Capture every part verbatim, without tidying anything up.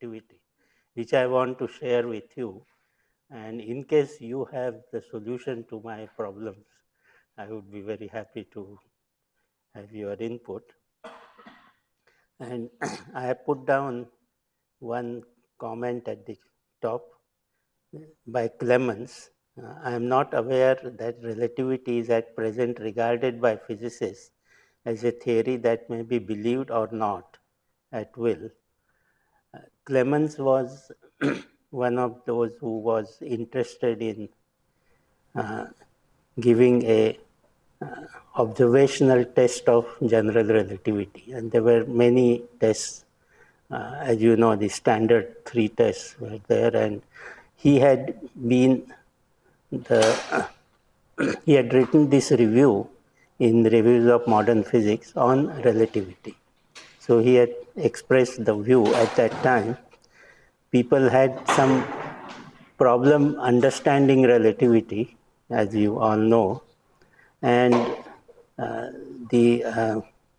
relativity, which I want to share with you. And in case you have the solution to my problems, I would be very happy to have your input. And I have put down one comment at the top by Clemens. Uh, I am not aware that relativity is at present regarded by physicists as a theory that may be believed or not at will. Uh, Clemens was one of those who was interested in uh, giving a uh, observational test of general relativity. And there were many tests. Uh, as you know, the standard three tests were there, and he had been the, uh, he had written this review in Reviews of Modern Physics on relativity. So he had expressed the view at that time. People had some problem understanding relativity, as you all know, and uh, the uh,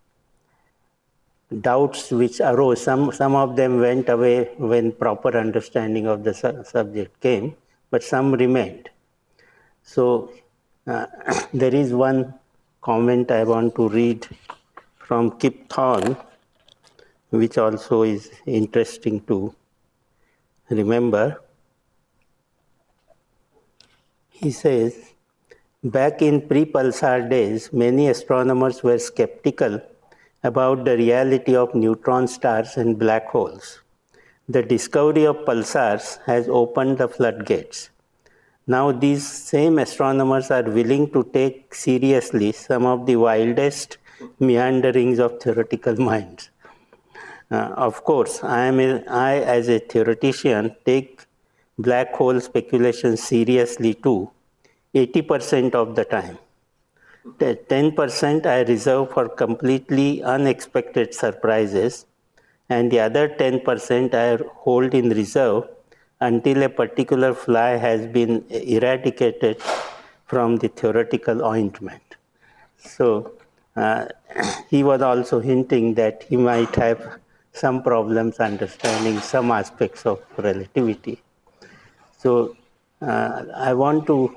doubts which arose, some, some of them went away when proper understanding of the su subject came, but some remained. So uh, there is one comment I want to read from Kip Thorne, which also is interesting to remember. He says, back in pre-pulsar days, many astronomers were skeptical about the reality of neutron stars and black holes. The discovery of pulsars has opened the floodgates. Now these same astronomers are willing to take seriously some of the wildest meanderings of theoretical minds. Uh, of course, I, am a, I as a theoretician take black hole speculation seriously too, eighty percent of the time. The ten percent I reserve for completely unexpected surprises, and the other ten percent I hold in reserve until a particular fly has been eradicated from the theoretical ointment. So uh, he was also hinting that he might have some problems understanding some aspects of relativity. So uh, I want to,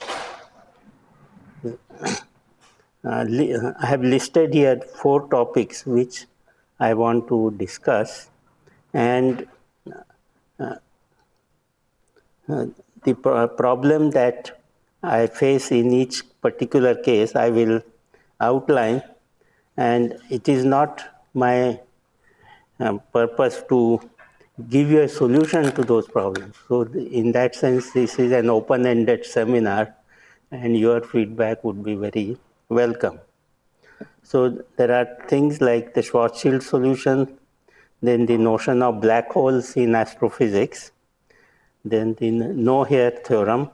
uh, I have listed here four topics which I want to discuss, and uh, uh, the pro problem that I face in each particular case I will outline, and it is not my um, purpose to give you a solution to those problems. So in that sense, this is an open-ended seminar, and your feedback would be very welcome. So there are things like the Schwarzschild solution, then the notion of black holes in astrophysics, then the no-hair theorem,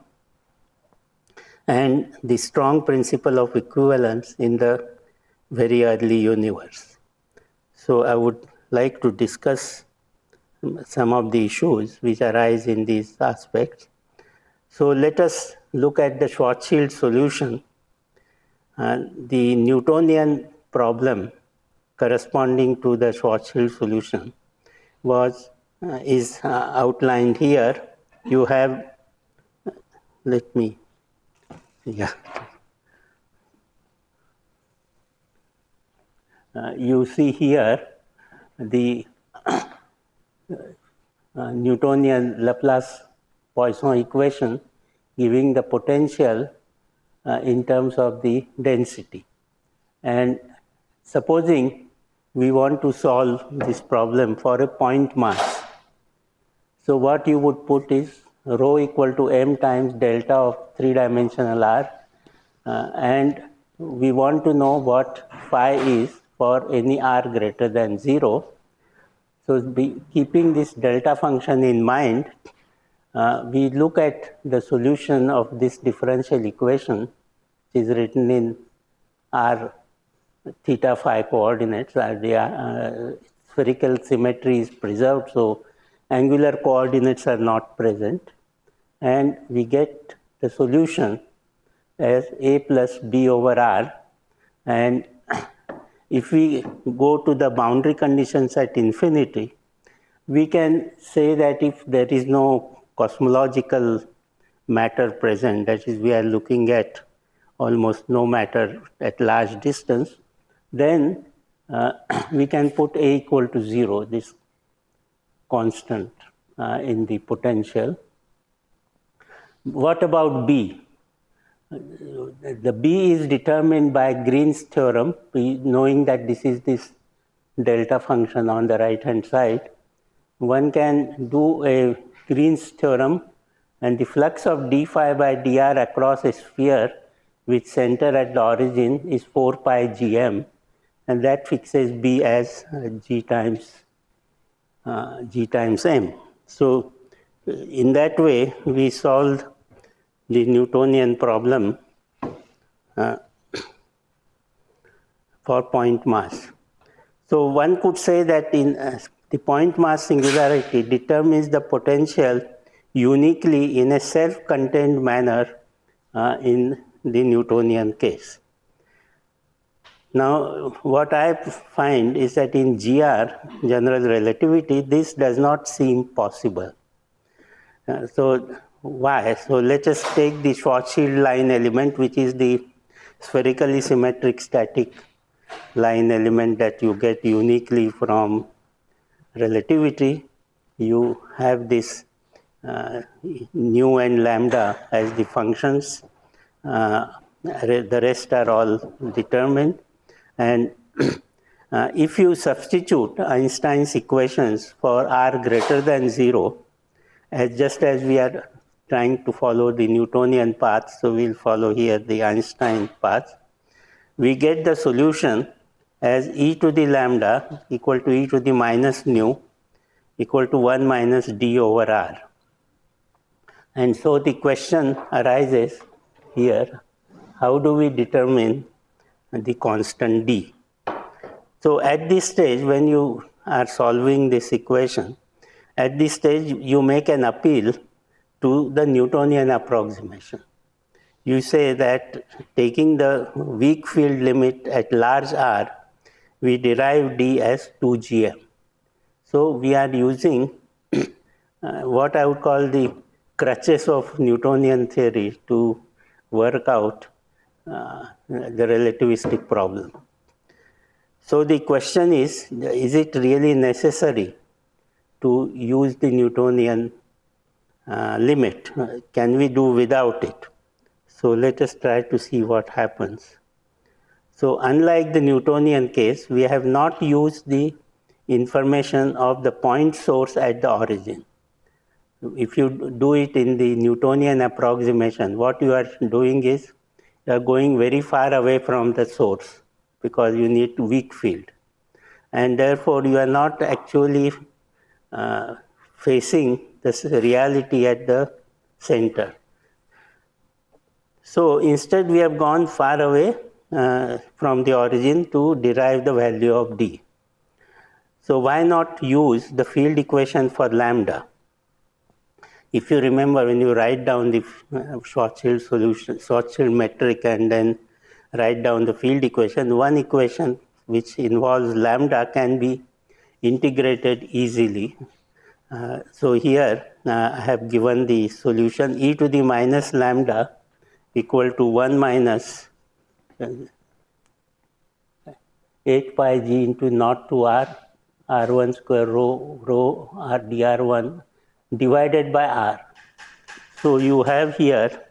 and the strong principle of equivalence in the very early universe. So I would like to discuss some of the issues which arise in these aspects. So let us look at the Schwarzschild solution. Uh, the Newtonian problem corresponding to the Schwarzschild solution was uh, is uh, outlined here. You have, uh, let me, yeah. Uh, you see here the uh, Newtonian Laplace-Poisson equation giving the potential uh, in terms of the density. And supposing we want to solve this problem for a point mass, so what you would put is rho equal to m times delta of three-dimensional r, uh, and we want to know what phi is for any r greater than zero. So be, keeping this delta function in mind, uh, we look at the solution of this differential equation, which is written in r theta phi coordinates. Uh, the uh, spherical symmetry is preserved, so angular coordinates are not present, and we get the solution as a plus b over r. And if we go to the boundary conditions at infinity, we can say that if there is no cosmological matter present, that is, we are looking at almost no matter at large distance, then uh, we can put A equal to zero, this constant uh, in the potential. What about B? The B is determined by Green's theorem, knowing that this is this delta function on the right hand side. One can do a Green's theorem, and the flux of d phi by dr across a sphere with center at the origin is four pi gm, and that fixes B as uh, g times uh, g times m. So in that way we solved the Newtonian problem uh, for point mass. So one could say that in uh, the point mass singularity determines the potential uniquely in a self-contained manner uh, in the Newtonian case. Now, what I find is that in G R, general relativity, this does not seem possible. Uh, so why? So let us take the Schwarzschild line element, which is the spherically symmetric static line element that you get uniquely from relativity. You have this uh, nu and lambda as the functions. Uh, the rest are all determined. And uh, if you substitute Einstein's equations for r greater than zero, as just as we are trying to follow the Newtonian path, so we'll follow here the Einstein path, we get the solution as e to the lambda equal to e to the minus nu equal to one minus d over r. And so the question arises here, how do we determine the constant d? So at this stage, when you are solving this equation, at this stage you make an appeal to the Newtonian approximation. You say that taking the weak field limit at large r, we derive d as two G M. So we are using uh, what I would call the crutches of Newtonian theory to work out uh, the relativistic problem. So the question is, is it really necessary to use the Newtonian uh, limit? Can we do without it? So let us try to see what happens. So unlike the Newtonian case, we have not used the information of the point source at the origin. If you do it in the Newtonian approximation, what you are doing is you are going very far away from the source because you need weak field. And therefore, you are not actually uh, facing the reality at the center. So instead, we have gone far away uh, from the origin to derive the value of d. So why not use the field equation for lambda? If you remember, when you write down the Schwarzschild solution, Schwarzschild metric, and then write down the field equation, one equation which involves lambda can be integrated easily. Uh, so here uh, I have given the solution e to the minus lambda equal to one minus eight pi g into naught to r, r one square rho, rho r dr one divided by r. So you have here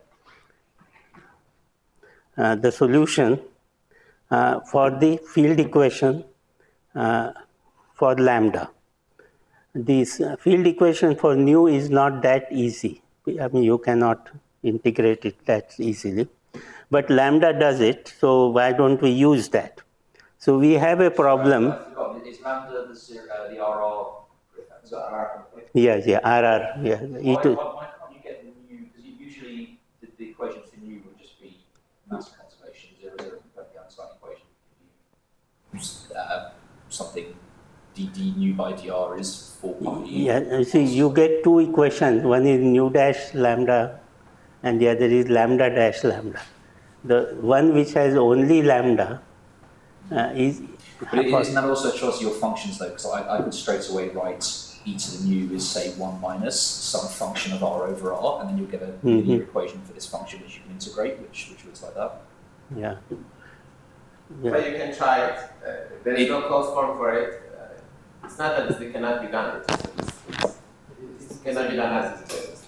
uh, the solution uh, for the field equation uh, for lambda. This uh, field equation for nu is not that easy. I mean, you cannot integrate it that easily. But lambda does it, so why don't we use that? So we have a problem. Is lambda the, uh, the R R? Is that R R? Yes, yeah, R R. Yeah. Why, why, why can't you get the nu? Because usually the, the equation for nu would just be mass conservation, zero, zero, the Einstein equation. Use uh, something d d nu by dr is four pi. Yeah, see, you get two equations. One is nu dash lambda, and the other is lambda dash lambda. The one which has only lambda uh, is. But isn't that also a choice of your functions though? Because I, I could straight away write e to the nu is, say, one minus some function of r over r, and then you'll get a Mm-hmm. linear equation for this function which you can integrate, which, which looks like that. Yeah. Yeah. But you can try it. Uh, there is no closed form for it. Uh, it's not that it cannot be done. It's, it's, it's, it cannot be done as it is.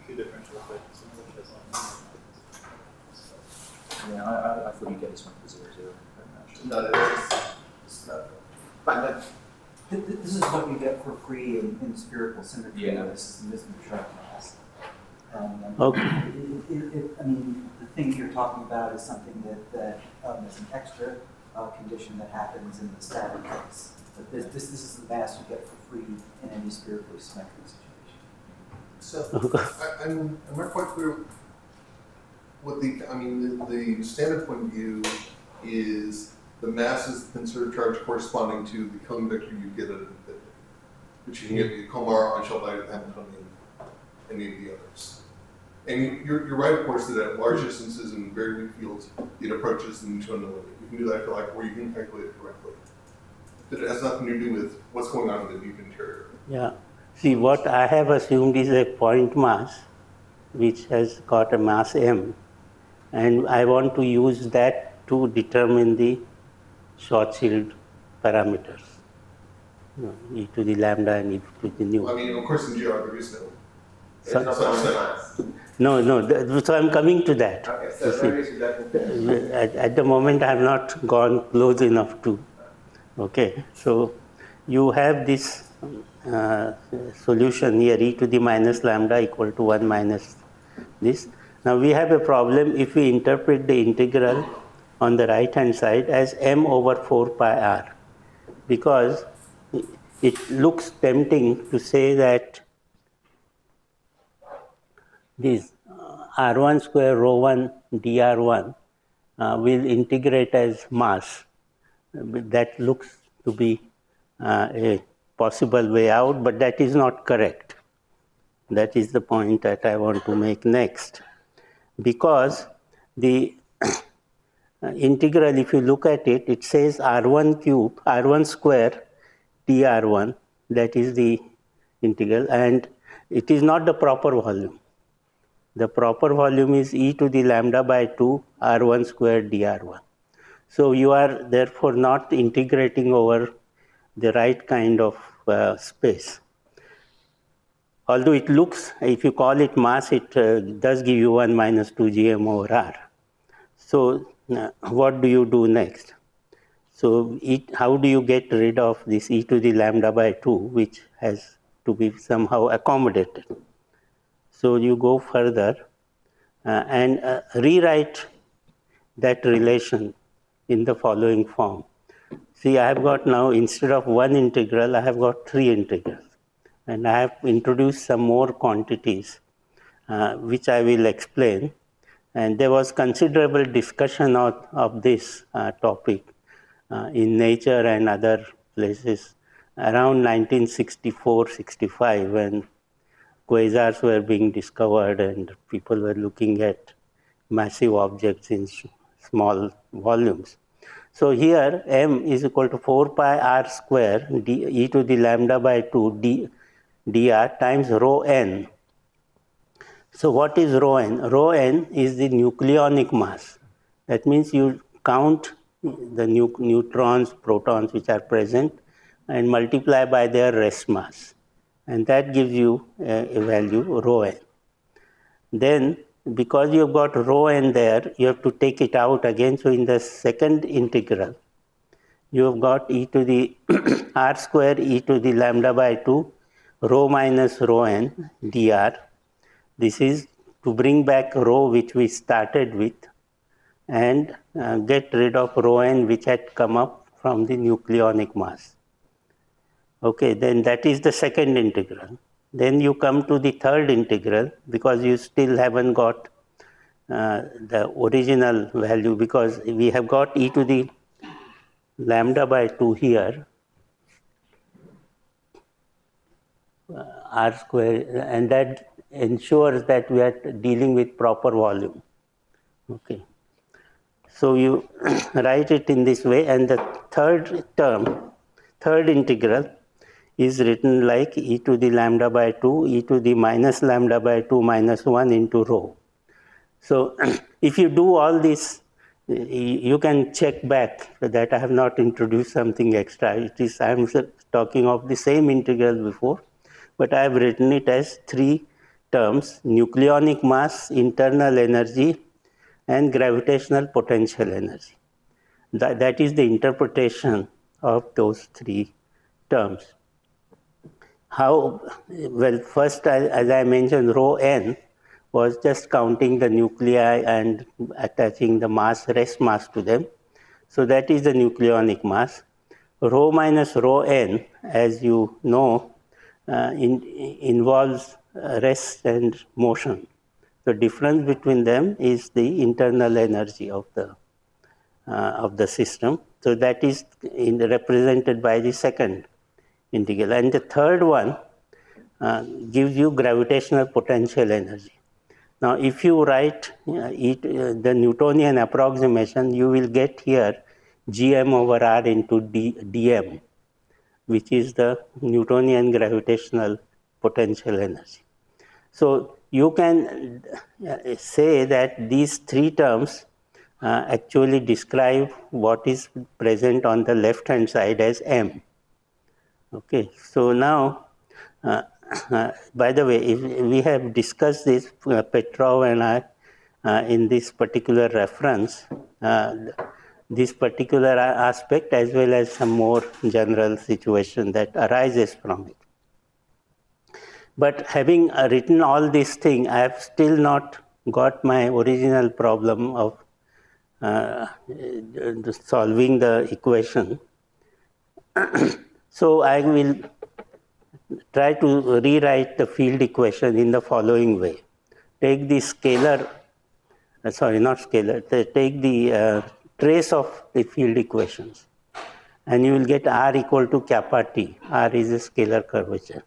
Yeah, I, I, I thought you get this one for zero zero. No, it's, it's not. But this is what you get for free in, in spherical symmetry. Yeah. This is the Misman-Track class. Um, Okay. It, it, it, I mean, the thing you're talking about is something that, that um, is an extra uh, condition that happens in the static case. But this, this, this is the mass you get for free in any spherically symmetric situation. So, I, I'm, I'm not quite clear what the, I mean, the, the standard point of view is the mass is the conserved charge corresponding to the Coulomb vector you get at infinity, which you can get via Komar, Einstein, Hamiltonian, any of the others. And you're, you're right, of course, that at large distances and very weak fields, it approaches the Newtonian limit. You can do that for like where you can calculate it correctly. But it has nothing to do with what's going on in the deep interior. Yeah. See, what I have assumed is a point mass which has got a mass m, and I want to use that to determine the Schwarzschild parameters, you know, e to the lambda and e to the nu. Well, I mean, of course, in G R there is no. So, no such thing. mass. no, no. Th- so I'm coming to that. Okay, You so see. where is that? At, at the moment, I have not gone close enough to. Okay, so you have this uh, solution here, e to the minus lambda equal to one minus this. Now we have a problem if we interpret the integral on the right hand side as m over four pi r, because it looks tempting to say that this uh, r one square rho one dr one uh, will integrate as mass. That looks to be uh, a possible way out, but that is not correct. That is the point that I want to make next. Because the integral, if you look at it, it says r one cube, r one square dr one, that is the integral, and it is not the proper volume. The proper volume is e to the lambda by two r one square dr one. So you are therefore not integrating over the right kind of uh, space. Although it looks, if you call it mass, it uh, does give you one minus two g m over r. So uh, what do you do next? So it, how do you get rid of this e to the lambda by two, which has to be somehow accommodated? So you go further uh, and uh, rewrite that relation in the following form. See, I have got now, instead of one integral, I have got three integrals. And I have introduced some more quantities, uh, which I will explain. And there was considerable discussion of, of this uh, topic uh, in Nature and other places around nineteen sixty-four sixty-five, when quasars were being discovered and people were looking at massive objects in small volumes. So here m is equal to four pi r square d, e to the lambda by two d, dr times rho n. So what is rho n? Rho n is the nucleonic mass. That means you count the nu neutrons, protons which are present and multiply by their rest mass. And that gives you a, a value rho n. Then because you've got rho n there, you have to take it out again. So in the second integral, you have got e to the r square e to the lambda by two rho minus rho n dr. This is to bring back rho which we started with and uh, get rid of rho n which had come up from the nucleonic mass. Okay, then that is the second integral. Then you come to the third integral, because you still haven't got uh, the original value, because we have got e to the lambda by two here, uh, r square, and that ensures that we are dealing with proper volume. Okay. So you write it in this way, and the third term, third integral, is written like e to the lambda by two, e to the minus lambda by two minus one into rho. So if you do all this, you can check back that I have not introduced something extra. It is, I am talking of the same integral before, but I have written it as three terms: nucleonic mass, internal energy, and gravitational potential energy. That, that is the interpretation of those three terms. How? Well, first, as I mentioned, rho n was just counting the nuclei and attaching the mass, rest mass to them. So that is the nucleonic mass. Rho minus rho n, as you know, uh, in, involves rest and motion. The difference between them is the internal energy of the uh, of the system. So that is in the, represented by the second integral. And the third one uh, gives you gravitational potential energy. Now, if you write uh, it, uh, the Newtonian approximation, you will get here Gm over R into D, dm, which is the Newtonian gravitational potential energy. So you can say that these three terms uh, actually describe what is present on the left-hand side as M. Okay, so now, uh, uh, by the way, if we have discussed this, uh, Petrov and I, uh, in this particular reference, uh, this particular aspect as well as some more general situation that arises from it. But having uh, written all these things, I have still not got my original problem of uh, solving the equation. So I will try to rewrite the field equation in the following way. Take the scalar, uh, sorry, not scalar, take the uh, trace of the field equations, and you will get R equal to kappa T. R is a scalar curvature.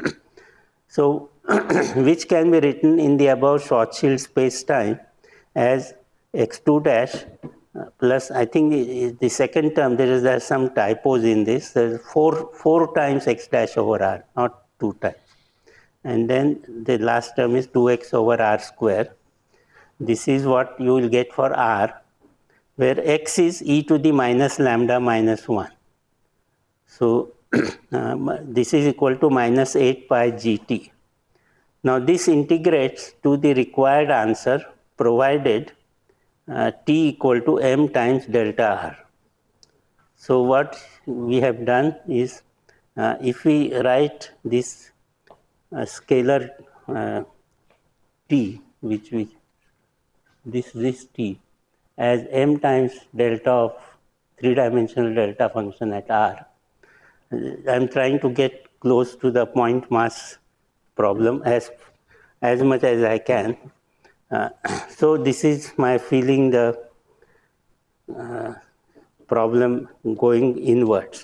So, which can be written in the above Schwarzschild space-time as x two dash uh, plus, I think the, the second term, there is there are some typos in this, there is four, four times x dash over R, not two times. And then the last term is two x over R square. This is what you will get for R, where x is e to the minus lambda minus one. So, um, this is equal to minus eight pi gt. Now, this integrates to the required answer provided uh, t equal to m times delta r. So, what we have done is, uh, if we write this uh, scalar uh, t, which we, this, this t, as m times delta of three-dimensional delta function at r, I am trying to get close to the point mass problem as, as much as I can. Uh, so this is my feeling the uh, problem going inwards.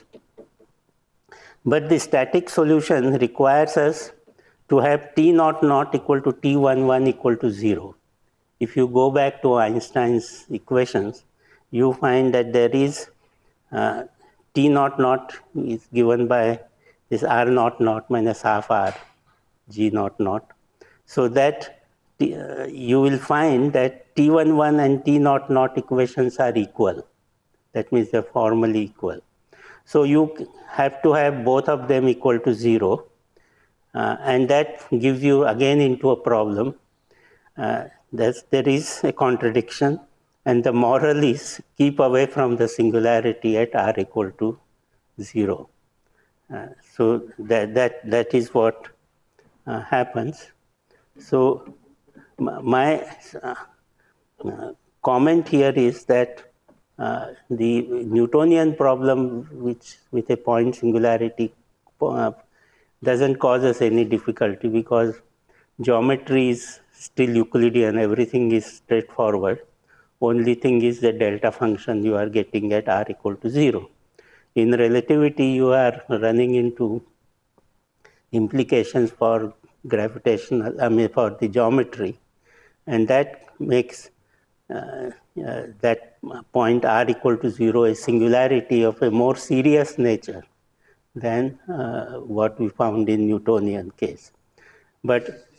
But the static solution requires us to have T naught naught equal to T one one equal to zero. If you go back to Einstein's equations, you find that there is uh, T naught naught is given by this R naught naught minus half R G naught naught. So that uh, you will find that T one one and T naught naught equations are equal. That means they're formally equal. So you have to have both of them equal to zero. Uh, and that gives you again into a problem. Uh, that there is a contradiction. And the moral is keep away from the singularity at R equal to zero. Uh, so that, that, that is what uh, happens. So my uh, uh, comment here is that uh, the Newtonian problem, which with a point singularity, uh, doesn't cause us any difficulty because geometry is still Euclidean, everything is straightforward. Only thing is the delta function you are getting at R equal to zero. In relativity, you are running into implications for gravitational, I mean for the geometry, and that makes uh, uh, that point R equal to zero a singularity of a more serious nature than uh, what we found in Newtonian case. But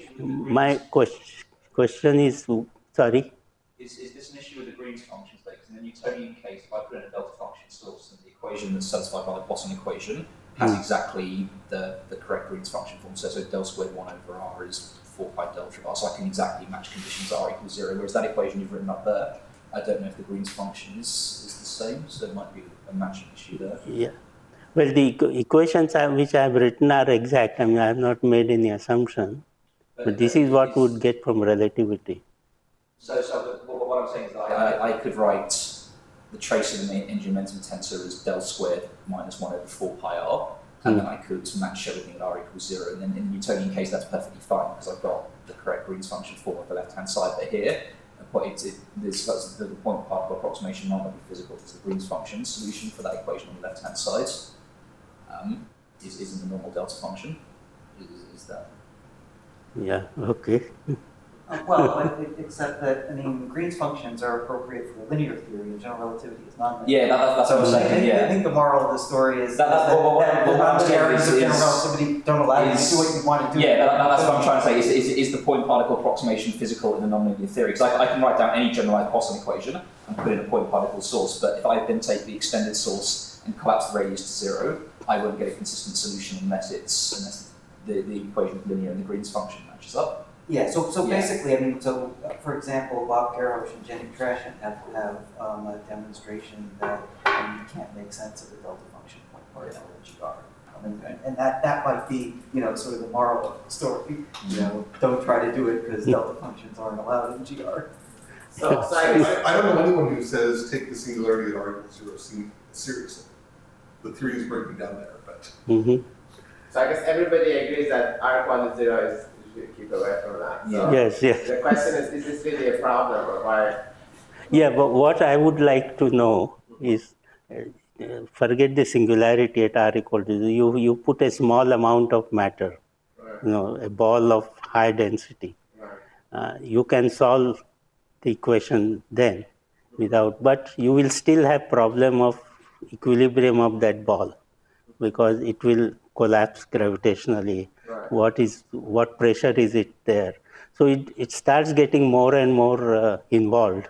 my question, question is, sorry? Is, is this an issue with the Green's functions? Because in the Newtonian case, if I put in a delta function source and the equation that's satisfied by the Poisson equation has mm. exactly the, the correct Green's function form, so, so del squared one over r is four pi delta of r, so I can exactly match conditions r equals zero, whereas that equation you've written up there, I don't know if the Green's function is, is the same, so there might be a matching issue there. Yeah. Well, the equations which I have written are exact. I mean, I have not made any assumption, but, but this is what we would get from relativity. So, so what, what I'm saying is that I, I, I could write the trace of the energy momentum tensor as del squared minus one over four pi r, and mm. then I could match everything at r equals zero. And then in the Newtonian case, that's perfectly fine because I've got the correct Green's function form on the left-hand side. But here, it, it, this, that's the point particle approximation might not be physical because the Green's function solution for that equation on the left-hand side um, is, is in the normal delta function. Is, is that? Yeah. Okay. Uh, well, but except that, I mean, Green's functions are appropriate for linear theory, and general relativity is non-linear. Yeah, that, that, that's so what I'm saying. I think, yeah. I think the moral of the story is that, that, that, what, what, that what, the non-linearities of general is, relativity don't allow you to do what you want to do. Yeah, that, that, that's what I'm trying to say. Is, is, is the point particle approximation physical in the non-linear theory? Because I, I can write down any generalized Poisson equation and put in a point particle source, but if I then take the extended source and collapse the radius to zero, I won't get a consistent solution unless it's unless the, the equation is linear and the Green's function matches up. Yeah, so so yeah. basically, I mean, so uh, for example, Bob Garrosh and Jenny Trashen have, have um, a demonstration that um, you can't make sense of the delta function point particle in G R. I mean, and, and that, that might be, you know, sort of the moral of the story. You know, don't try to do it because delta functions aren't allowed in G R. So, so I, I, I don't know anyone who says take the singularity at r equals zero seriously. The theory is breaking down there, but. Mm-hmm. So I guess everybody agrees that r equals zero is. Keep away from that. So yes, yes. The question is, is this really a problem or why? Yeah, but what I would like to know is, uh, forget the singularity at r equal to zero. You, you put a small amount of matter, right. you know, a ball of high density. Right. Uh, you can solve the equation then without, but you will still have problem of equilibrium of that ball because it will collapse gravitationally. Right. What is what pressure is it there? So it, it starts getting more and more uh, involved.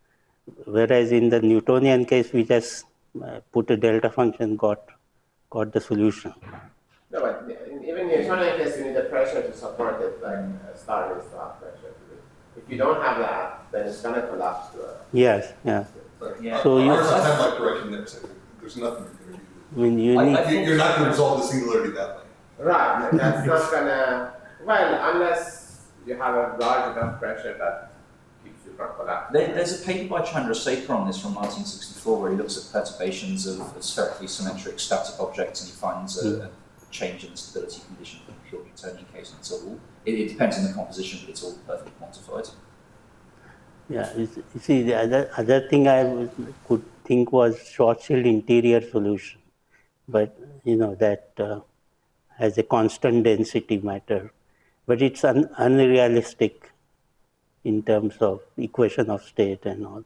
Whereas in the Newtonian case, we just uh, put a delta function, got got the solution. No, but even in Newtonian case, you need the pressure to support it, like a star needs to have pressure. If you don't have that, then it's going to collapse. To a yes, yeah. yeah. So you. There's a time-like direction there, so there's nothing you're going to do. I mean, you I, need. I You're not going to resolve the singularity that way. Right, that's not gonna, well, unless you have a large enough pressure that keeps you from collapsing. There, there's a paper by Chandrasekhar on this from nineteen sixty-four where he looks at perturbations of, of spherically symmetric static objects and he finds a, a change in the stability condition for the pure Newtonian case, and it's all, it, it depends on the composition, but it's all perfectly quantified. Yeah, you see, the other, other thing I could think was Schwarzschild interior solution, but you know, that uh, has a constant density matter, but it's un unrealistic in terms of equation of state and all.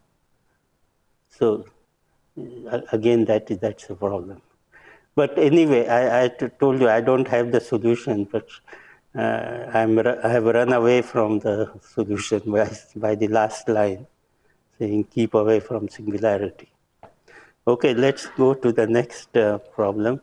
So uh, again, that is that's a problem. But anyway, I, I told you I don't have the solution, but uh, I'm I have run away from the solution by by the last line, saying keep away from singularity. Okay, let's go to the next uh, problem.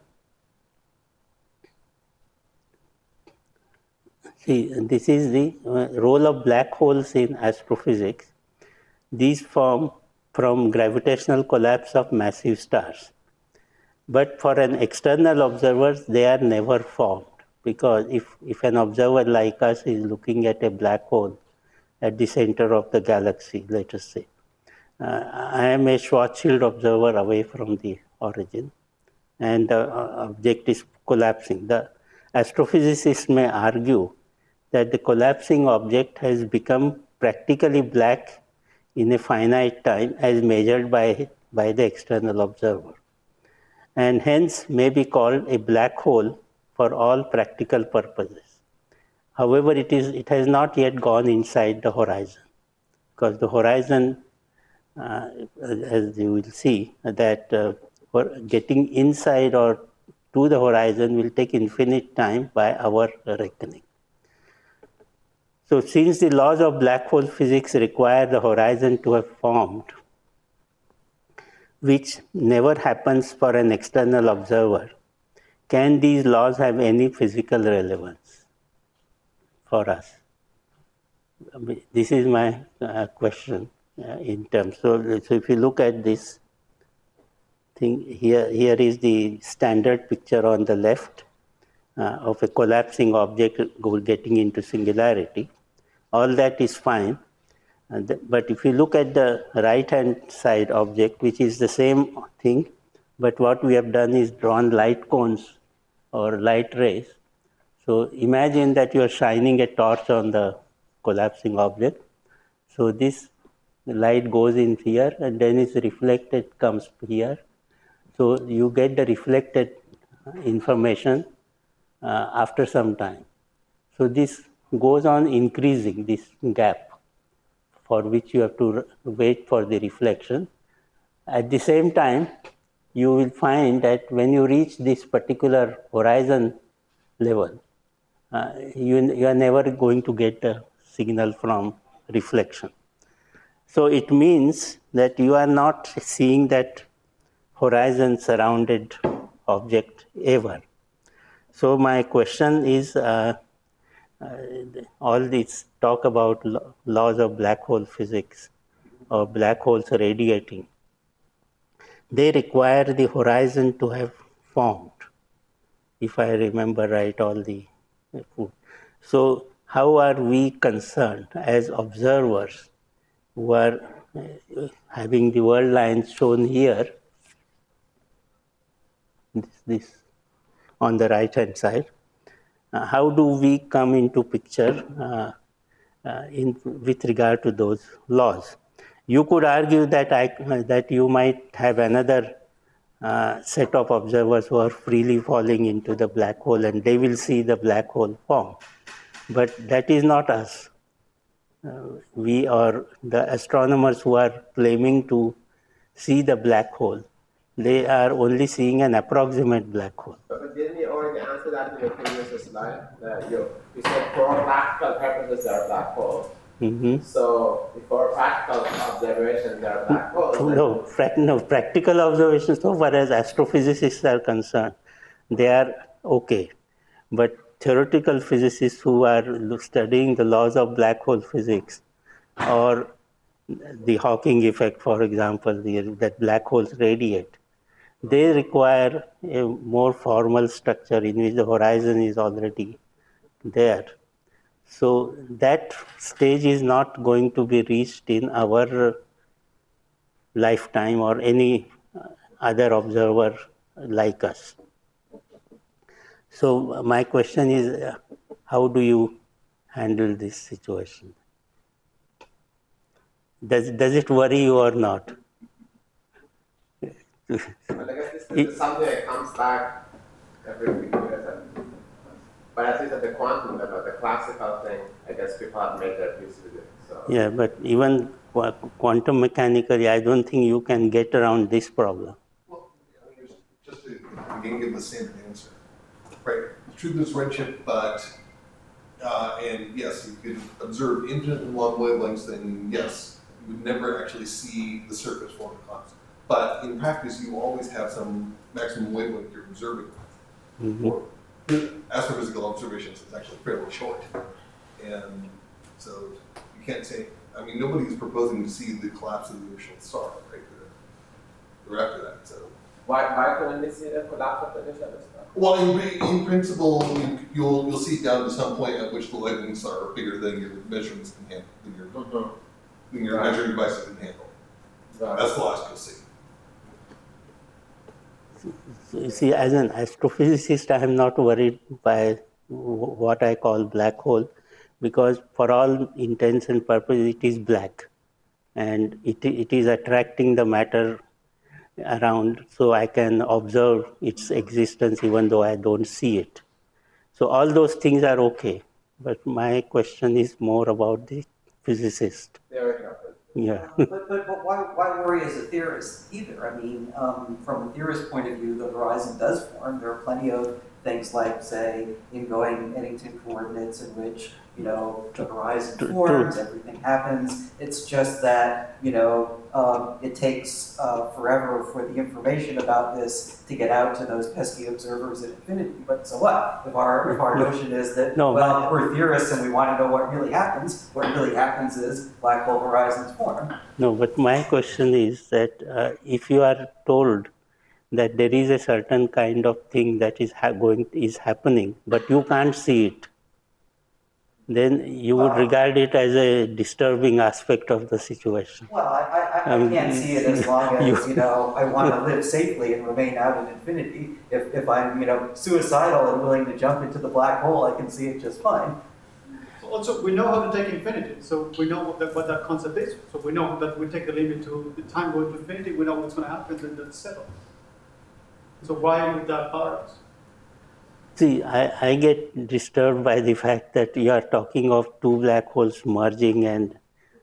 See, this is the uh, role of black holes in astrophysics. These form from gravitational collapse of massive stars. But for an external observer, they are never formed, because if, if an observer like us is looking at a black hole at the center of the galaxy, let us say, uh, I am a Schwarzschild observer away from the origin, and the uh, object is collapsing. The astrophysicists may argue that the collapsing object has become practically black in a finite time as measured by, by the external observer, and hence may be called a black hole for all practical purposes. However, it, is, it has not yet gone inside the horizon, because the horizon, uh, as you will see, that uh, for getting inside or to the horizon will take infinite time by our reckoning. So since the laws of black hole physics require the horizon to have formed, which never happens for an external observer, can these laws have any physical relevance for us? This is my uh, question uh, in terms. So, so if you look at this thing here, here is the standard picture on the left uh, of a collapsing object getting into singularity. All that is fine. And the, but if you look at the right-hand side object, which is the same thing, but what we have done is drawn light cones or light rays. So imagine that you are shining a torch on the collapsing object. So this light goes in here and then is reflected, comes here. So you get the reflected information uh, after some time. So this goes on increasing, this gap, for which you have to wait for the reflection. At the same time, you will find that when you reach this particular horizon level, uh, you, you are never going to get a signal from reflection. So it means that you are not seeing that horizon surrounded object ever. So my question is, uh, uh, all this talk about lo- laws of black hole physics or black holes radiating, they require the horizon to have formed, if I remember right, all the food. So how are we concerned as observers who are uh, having the world lines shown here, this, this on the right hand side, uh, how do we come into picture uh, uh, in with regard to those laws? You could argue that I, uh, that you might have another uh, set of observers who are freely falling into the black hole and they will see the black hole form. But that is not us. Uh, we are the astronomers who are claiming to see the black hole. They are only seeing an approximate black hole. But didn't you already answer that in your previous slide? That you, you said for practical purposes there are black holes. Mm-hmm. So for practical observations there are black holes. No, pra- no, practical observations, so far as astrophysicists are concerned, they are okay. But theoretical physicists who are studying the laws of black hole physics or the Hawking effect, for example, the, that black holes radiate, they require a more formal structure in which the horizon is already there. So that stage is not going to be reached in our lifetime or any other observer like us. So my question is, uh, how do you handle this situation? Does, does it worry you or not? But I guess this, this is something that comes back every few years. But at least at the quantum level, the classical thing, I guess people have made their peace with it. So. Yeah, but even qu- quantum mechanically, I don't think you can get around this problem. Well, I mean, just to again give the same answer, right? The truth is redshift, but uh, and yes, you could observe infinitely long wavelengths, then yes, you would never actually see the surface form of clouds. But in practice, you always have some maximum wavelength you're observing. Mm-hmm. For astrophysical observations, it's actually fairly short, and so you can't say. I mean, nobody is proposing to see the collapse of the initial star, right? They're, they're after that. So why why couldn't they see the collapse of the initial star? well, in, in principle, you, you'll you'll see down to some point at which the wavelengths are bigger than your measurements can handle, than your Mm-hmm. than your Right. measuring devices can handle. Right. That's the last you'll see. So, see, as an astrophysicist, I am not worried by w- what I call black hole, because for all intents and purposes, it is black, and it it is attracting the matter around, so I can observe its existence even though I don't see it. So all those things are okay, but my question is more about the physicist. Theoretical physics. Yeah. but, but, but why, why worry as a theorist either? I mean, um, from a theorist point of view, the horizon does form. There are plenty of things like, say, ingoing Eddington coordinates in which, you know, the horizon True. forms, everything happens. It's just that, you know, um, it takes uh, forever for the information about this to get out to those pesky observers at infinity. But so what? If our, if our notion is that, No, well, but- we're theorists and we want to know what really happens, what really happens is black hole horizons form. No, but my question is that uh, if you are told that there is a certain kind of thing that is ha- going is happening, but you can't see it, then you would regard it as a disturbing aspect of the situation. Well, I, I, I Um, can't see it as long as, you- you know, I want to live safely and remain out in infinity. If, if I'm, you know, suicidal and willing to jump into the black hole, I can see it just fine. Also, we know how to take infinity, so we know what that, what that concept is. So we know that we take the limit to the time going to infinity, we know what's going to happen, then that's settled. So why would that bother us? See, I, I get disturbed by the fact that you are talking of two black holes merging and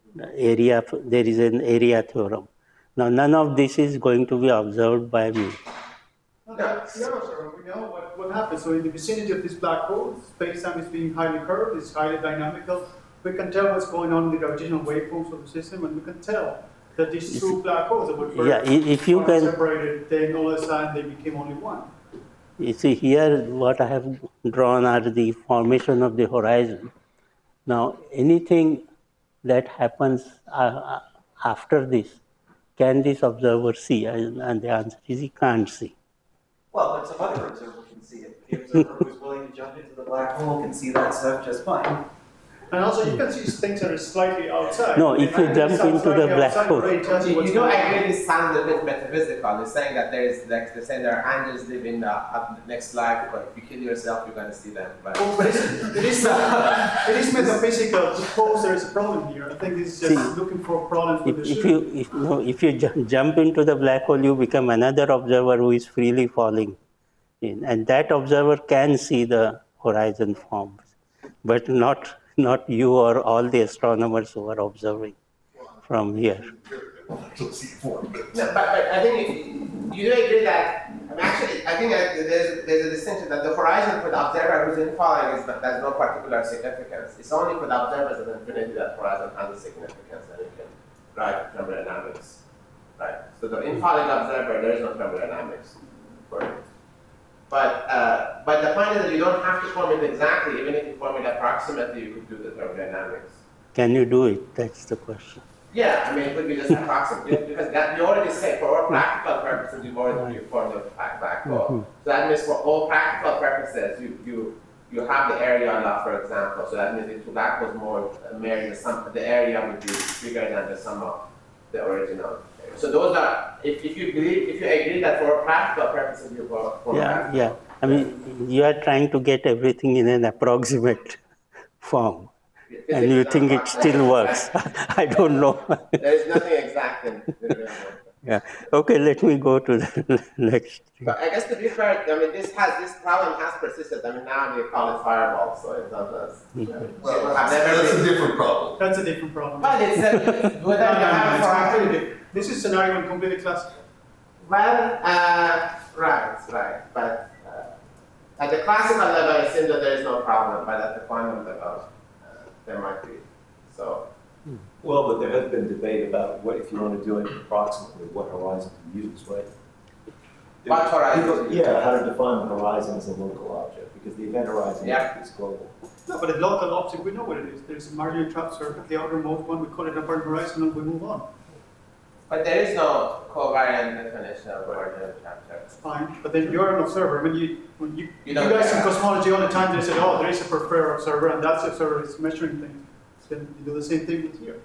area, there is an area theorem. Now, none of this is going to be observed by me. No, that's the other sir. We know what, what happens. So in the vicinity of this black hole, space-time is being highly curved, it's highly dynamical. We can tell what's going on in the gravitational waveforms of the system, and we can tell that these two black holes that were Yeah, i- if you can, separated, then all of a sudden they became only one. you see here what I have drawn are the formation of the horizon. Now, anything that happens uh, after this, can this observer see? And and the answer is he can't see. Well, but some other observer can see it. The observer who's willing to jump into the black hole can see that stuff just fine. And also, you can see things that are slightly outside. No, if you And jump it's outside into the black outside, hole. it tells you You, what's you know, going I on. agree this sounds a bit metaphysical. They're saying that there is, like, they're saying there are angels living uh, at the next life, but if you kill yourself, you're going to see them. But Oh, but it's, it, is, uh, it is metaphysical to suppose there is a problem here. I think this is just See, looking for problems with If, the if shooting. you if, no, if you ju- jump into the black hole, you become another observer who is freely falling in, and that observer can see the horizon forms, but not not you or all the astronomers who are observing from here. No, but, but I think you, you do agree that, I mean, actually, I think that there's, there's a distinction that the horizon for the observer who's in falling is that there's no particular significance. It's only for the observers of infinity that horizon has a significance, and you can write thermodynamics, right? So the infalling observer, there is no thermodynamics for it. But, uh, but the point is that you don't have to form it exactly. Even if you form it approximately, you could do the thermodynamics. Can you do it? That's the question. Yeah, I mean, it could be just approximate, because that, you already say for all practical purposes, you've already you formed a black, black hole. Mhm. So that means for all practical purposes, you, you, you have the area law, for example. So that means if the black was more, uh, mere, the sum, the area would be bigger than the sum of the original. So those are, if, if you believe, if you agree that for all practical purposes, you form form Yeah, practical. yeah. I mean, you are trying to get everything in an approximate form, and you think it still works. I don't know. There is nothing exact in the real world. Yeah. Okay, let me go to the next. But I guess to be fair, I mean, this has this problem has persisted. I mean, now they call it fireball, so it's not us. Well, I've never that's a been- different problem. That's a different problem. But it's a, whether No, you no, no, have it it's for completely different. This is scenario completely classical. well, uh, right, right. But uh, at the classical level, it seems that there is no problem. But at the quantum level, uh, there might be. So Well, but there has been debate about what, if you want to do it approximately, what horizon to use, right? What horizon People- to use? Yeah, how to define the horizon as a local object, because the event horizon Yeah. is global. No, but the local object, we know what it is. There's a marginal trapped circuit, the outermost one, we call it a burn horizon, and we move on. but there is no covariant definition of original chapter. It's fine. But then you're an observer. I mean, you, when you, You you, don't- guys in cosmology all the time, they said, oh, there is a preferred observer, and that's the observer is measuring things. So you do the same thing with here.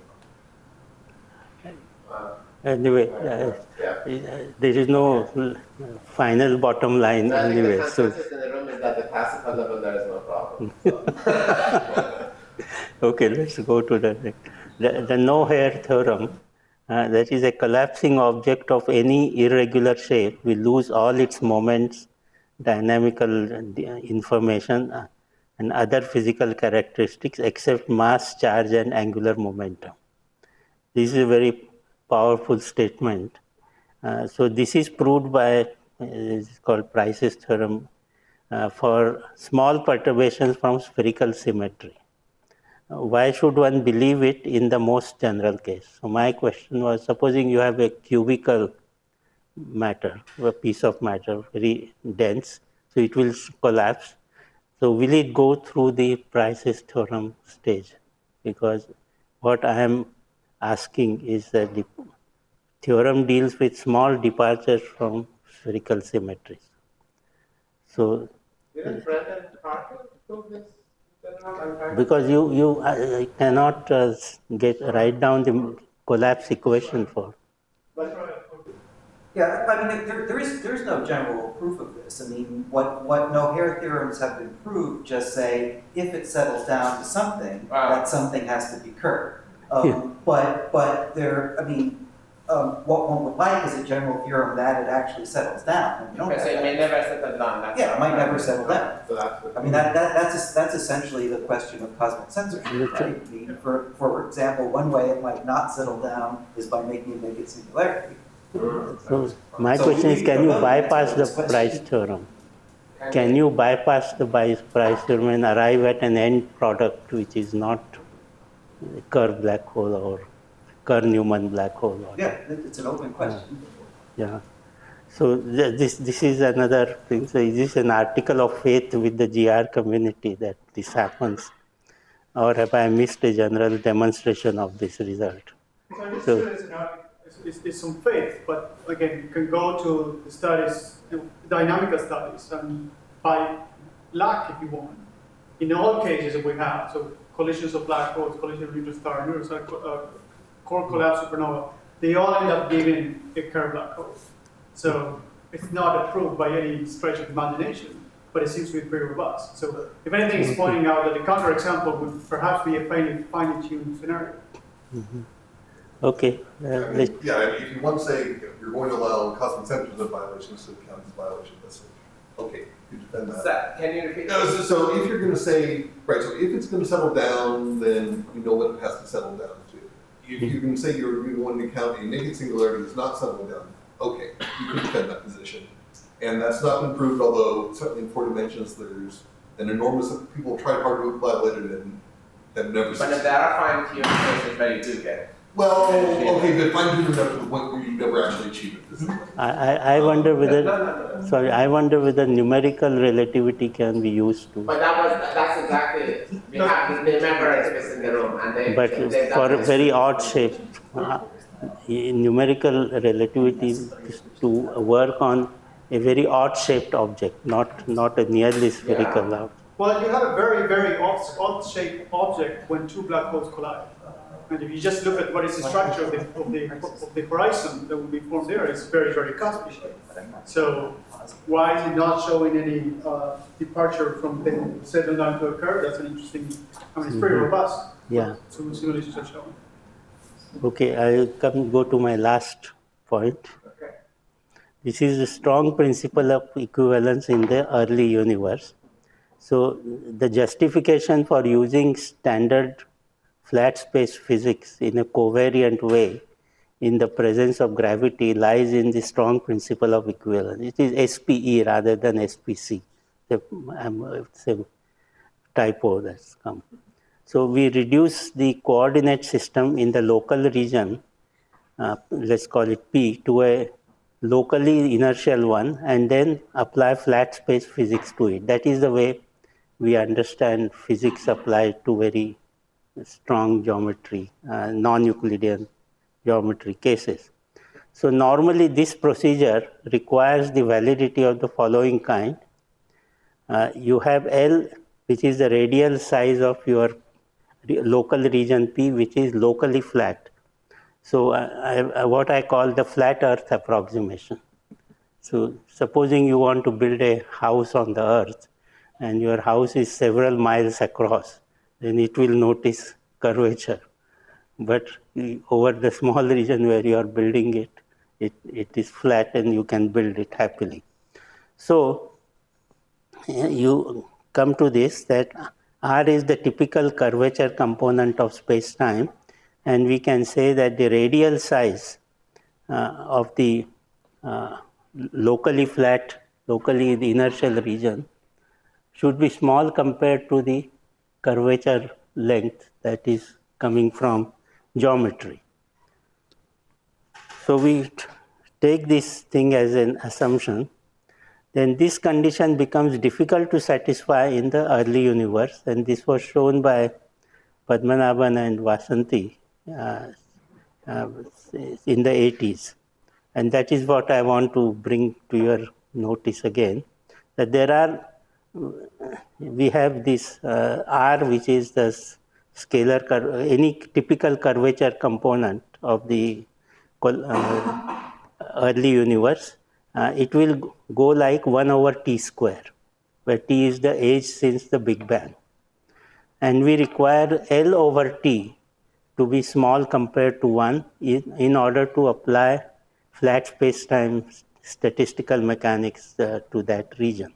Uh, Anyway, uh, yeah. there is no uh, final bottom line So I think the anyway. So, consensus in the room is that the classical level there is no problem. So. okay, let's go to the next. The, the no-hair theorem, uh, that is a collapsing object of any irregular shape will lose all its moments, dynamical information, uh, and other physical characteristics except mass, charge, and angular momentum. This is a very powerful statement. Uh, so this is proved by, uh, it's called Price's theorem, uh, for small perturbations from spherical symmetry. Uh, why should one believe it in the most general case? So my question was, supposing you have a cubical matter, a piece of matter, very dense, so it will collapse. So will it go through the Price's theorem stage? Because what I am asking is that the theorem deals with small departures from spherical symmetries. So, Didn't Brendan Parker prove this? because you you I, I cannot uh, get write down the collapse equation for. Yeah, I mean, there, there is there is no general proof of this. I mean, what, what no-hair theorems have been proved just say if it settles down to something, Wow. that something has to be curved. Um, Yeah. But but there, I mean, um, what one would like is a general theorem that it actually settles down. And we don't Okay, have so it that. may never settle down. That's Yeah, it might never settle down. So that's what- I mean, that, that, that's, that's essentially the question of cosmic censorship, That's right? I mean, for, for example, one way it might not settle down is by making a naked singularity. So my So question we- is, can you we- bypass the this question- Price theorem? Can you bypass the Price theorem and arrive at an end product which is not a Kerr black hole or Kerr-Newman black hole? Or, Yeah, it- it's an open question. yeah. So th- this this is another thing. So is this an article of faith with the G R community that this happens, or have I missed a general demonstration of this result? So this So- is an article. It's, it's, it's some faith, but again, you can go to the studies, you know, dynamical studies, and by luck, if you want. In all cases that we have, so collisions of black holes, collisions of neutron star, neutron star, uh, core collapse supernova, they all end up giving a Kerr black hole. So it's not approved by any stretch of imagination, but it seems to be pretty robust. So if anything, it's pointing out that the counterexample would perhaps be a finely, finely tuned scenario. Mm-hmm. Okay. Uh, I mean, let's, yeah, I mean, if you want to say you're going to allow cosmic censorship of violations, so it counts as violation, that's okay, you defend that. So, can you repeat? No, so, so if you're going to say, right, so if it's going to settle down, then you know what it has to settle down to. If you can say you're, you're going to count a naked singularity is not settling down, okay, you can defend that position. And that's not been proved, although certainly in four dimensions there's an enormous, people tried hard to violate it and have never But succeeded. there are fine-tuned cases where you do get it. Well, okay, but fine tuned enough to the point where you never actually achieve it physically. I, I I wonder No, whether no, no, no. sorry I wonder whether numerical relativity can be used to. But that was, that's exactly it. We have, the member experts in the room, and they. But they- for a that very is- odd shape, uh, numerical relativity is to work on a very odd shaped object, not not a nearly spherical Yeah. object. Well, you have a very, very odd, odd shaped object when two black holes collide. And if you just look at what is the structure of the, of the, of the horizon that will be formed there, it's very, very cosmic shaped. So why is it not showing any uh, departure from the settling down to occur? That's an interesting, I mean, it's pretty Mhm. robust. Yeah. So simulations are showing. Okay, I'll come go to my last point. Okay. This is a strong principle of equivalence in the early universe. So the justification for using standard flat space physics in a covariant way in the presence of gravity lies in the strong principle of equivalence. It is S P E rather than S P C. It's a typo that's come. So we reduce the coordinate system in the local region, uh, let's call it P, to a locally inertial one, and then apply flat space physics to it. That is the way we understand physics applied to very strong geometry, uh, non-Euclidean geometry cases. So normally this procedure requires the validity of the following kind. Uh, you have L, which is the radial size of your re- local region P, which is locally flat. So uh, I, I, what I call the flat earth approximation. So supposing you want to build a house on the earth and your house is several miles across, then it will notice curvature. But over the small region where you are building it, it, it is flat and you can build it happily. So you come to this that R is the typical curvature component of space-time, and we can say that the radial size uh, of the uh, locally flat, locally the inertial region should be small compared to the curvature length that is coming from geometry. So we take this thing as an assumption, then this condition becomes difficult to satisfy in the early universe, and this was shown by Padmanabhan and Vasanti uh, uh, in the eighties. And that is what I want to bring to your notice again, that there are, we have this uh, R, which is the scalar, cur- any typical curvature component of the uh, early universe. Uh, it will go like one over t square, where t is the age since the Big Bang. And we require L over t to be small compared to one in, in order to apply flat space-time statistical mechanics uh, to that region.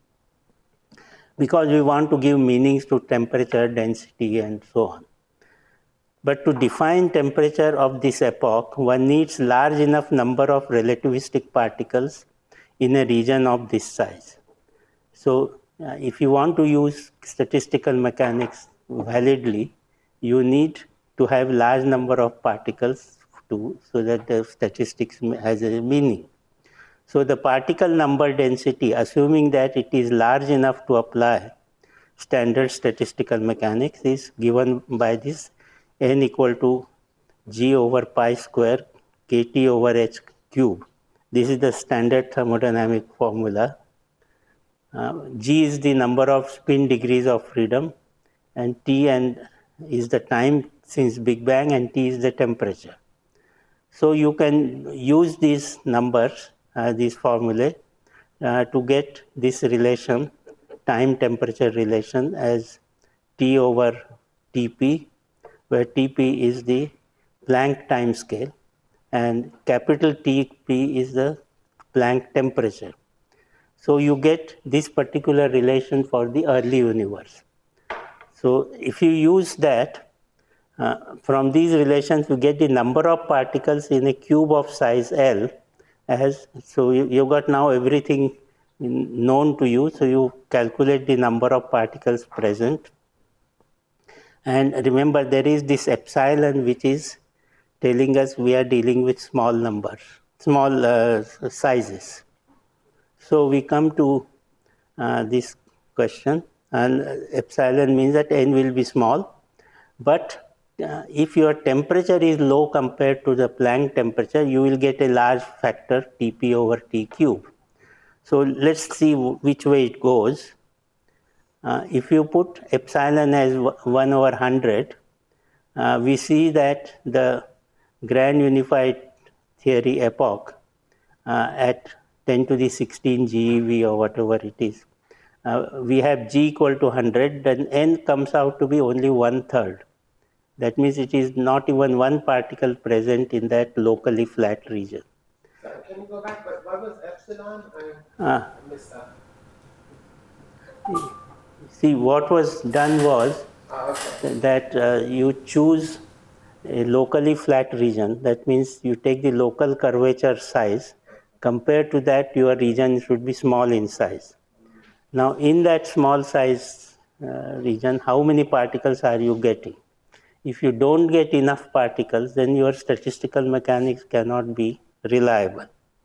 Because we want to give meanings to temperature, density, and so on. But to define temperature of this epoch, one needs large enough number of relativistic particles in a region of this size. So uh, if you want to use statistical mechanics validly, you need to have large number of particles to, so that the statistics has a meaning. So the particle number density, assuming that it is large enough to apply standard statistical mechanics, is given by this n equal to g over pi square kt over h cube. This is the standard thermodynamic formula. Uh, g is the number of spin degrees of freedom, and T and is the time since Big Bang, and T is the temperature. So you can use these numbers, uh, these formulae, uh, to get this relation, time-temperature relation, as T over Tp, where Tp is the Planck time scale, and capital T P is the Planck temperature. So you get this particular relation for the early universe. So if you use that, uh, from these relations you get the number of particles in a cube of size L. As, so you, you got now everything known to you, so you calculate the number of particles present. And remember, there is this epsilon which is telling us we are dealing with small numbers, small uh, sizes. So we come to uh, this question, and epsilon means that n will be small, but uh, if your temperature is low compared to the Planck temperature, you will get a large factor Tp over T cube. So let's see which way it goes. Uh, if you put epsilon as one over one hundred, uh, we see that the grand unified theory epoch uh, at ten to the sixteen G E V or whatever it is, uh, we have G equal to one hundred, then N comes out to be only one third. That means it is not even one particle present in that locally flat region. Sorry, can you go back? But what was epsilon? I Ah. missed that. See, what was done was Oh, okay. that uh, you choose a locally flat region. That means you take the local curvature size. Compared to that, your region should be small in size. Now, in that small size uh, region, how many particles are you getting? If you don't get enough particles, then your statistical mechanics cannot be reliable.